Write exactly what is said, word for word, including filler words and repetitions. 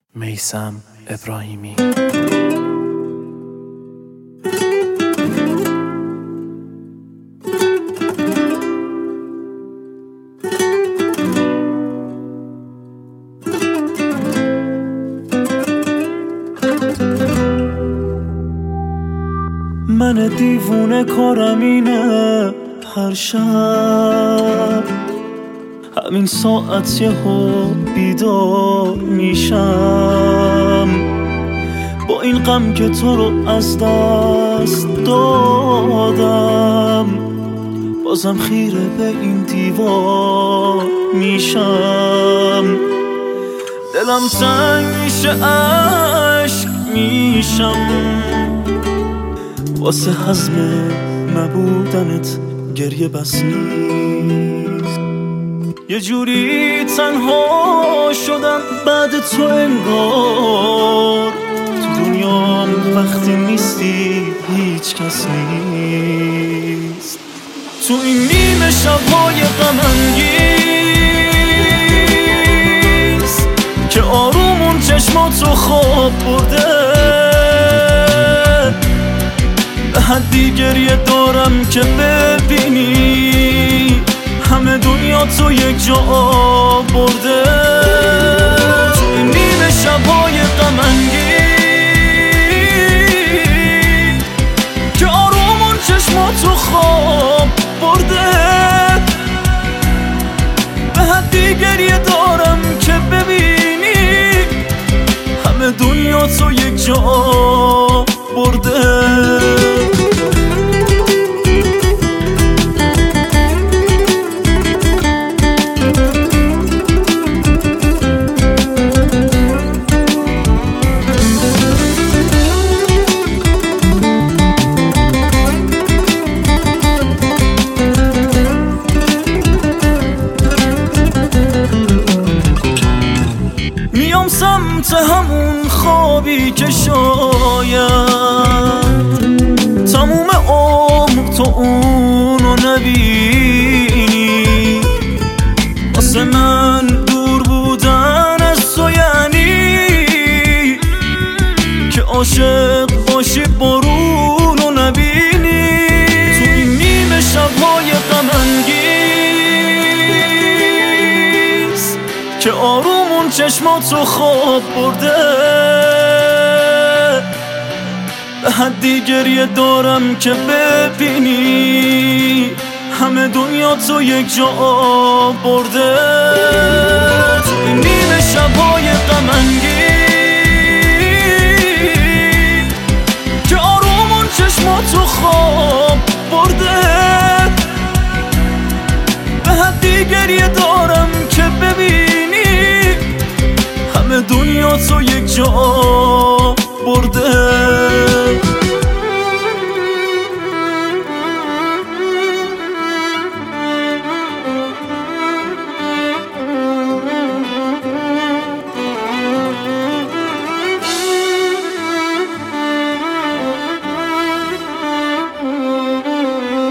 میثم ابراهیمی. من دیوونه کارم اینه، هر شب همین ساعت یهو بیدار میشم، با این غم که تو رو از دست دادم، بازم خیره به این دیوار میشم. دلم تنگ میشه، عشق میشم، واسه حزم نبودنت گریه بس نیست. یه جوری تنها شدم بعد تو، انگار تو دنیام وقتی نیستی هیچ کس نیست. تو این نیمه شبهای غم انگیز که آرومون چشماتو خواب برده، به حدی گریه دارم که ببینی همه دنیا تو یک جا برده. تو این نیمه شبهای غم انگیز که آرومون چشماتو خواب برده، به حدی گریه دارم که ببینی همه دنیا تو یک جا برده. میام سمت همون خوابی که شاید تموم عمر تو اونو نبینی. واسه من دور بودن از تو یعنی که عاشق باشی بارونو نبینی. تو این نیمه شبهای غم انگیز که آرومون چشماتو خواب برده، به حدی گریه دارم که ببینی همه دنیا تو یک جا برده. تو این نیمه شبهای غم